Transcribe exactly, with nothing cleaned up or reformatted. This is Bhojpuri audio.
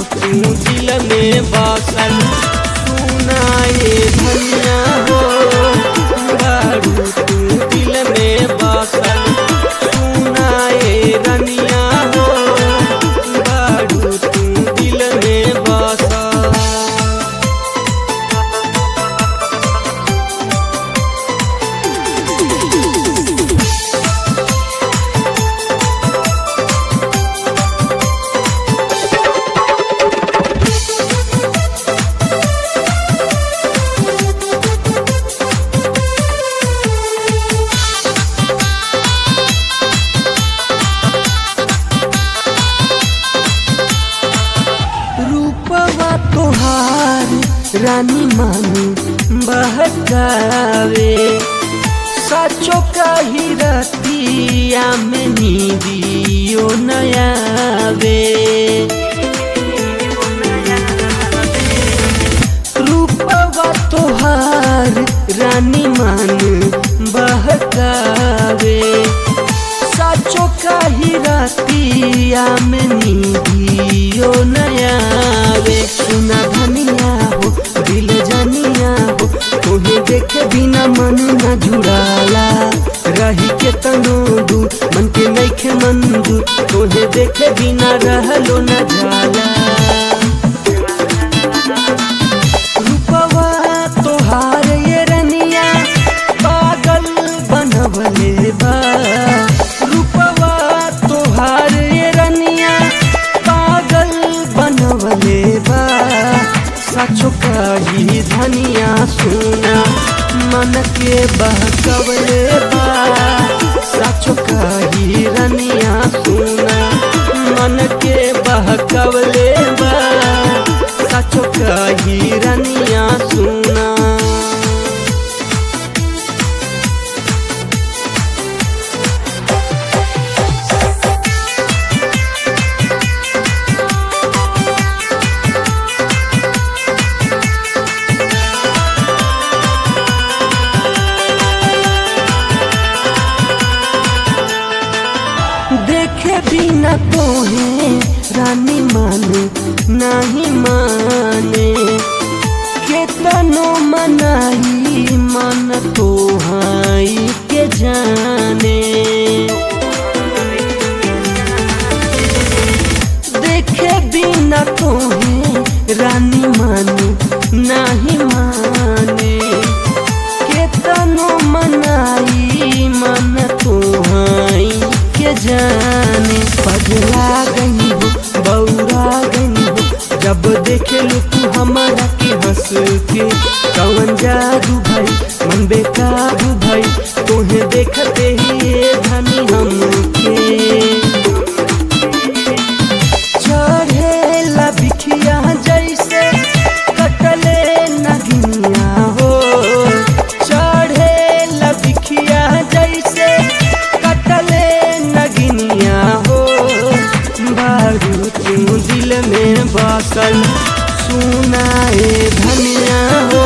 तू दिल में बसल सुनाए धनिया हो बारू तू दिल में बसल सुनाए रनिया हो बारू तू दिल में बसल। रूपवा तोहार रानी मानी बहकावे साचो कही रतिया में नीदियो नयावे। रूपवा तोहार रानी मान बहकावे साचो कही रतिया में नीदियो नयावे। सुना धनिया हो दिल जानिया हो तोहे देखे बिना मन न जुड़ाला रही के तनो दूर मन के नइखे मंजूर तोहे देखे बिना रहलो न जाला। रूपवा तोहार ये रनिया पागल बनवले बा। रूपवा तोहार ये रनिया पागल बनवले बा। साचो कही धनिया सुना मन के बहकवले बा। साचो कही रनिया सुना मन के बहकवले बा। साचो कही रनिया सुना। देखे बिना तोहे रानी माने नहीं माने केतनो मनाई मन तोहाई के जाने। देखे बिना तोहे रानी माने नहीं माने केतनो मनाई मन तोहाई के जाने। पगला गई हो बौरा गई हो जब देखे लो तू हमारा के हंस के। कौन जादू भाई मन बेकाबू भाई तोहे देखते ही ये धनी हमके। चढ़े ला बिखिया जैसे कटले नगिनिया हो। चढ़े ला बिखिया जैसे कटले नगिनिया हो बारू तू दिल में बसल सुनाए धनिया हो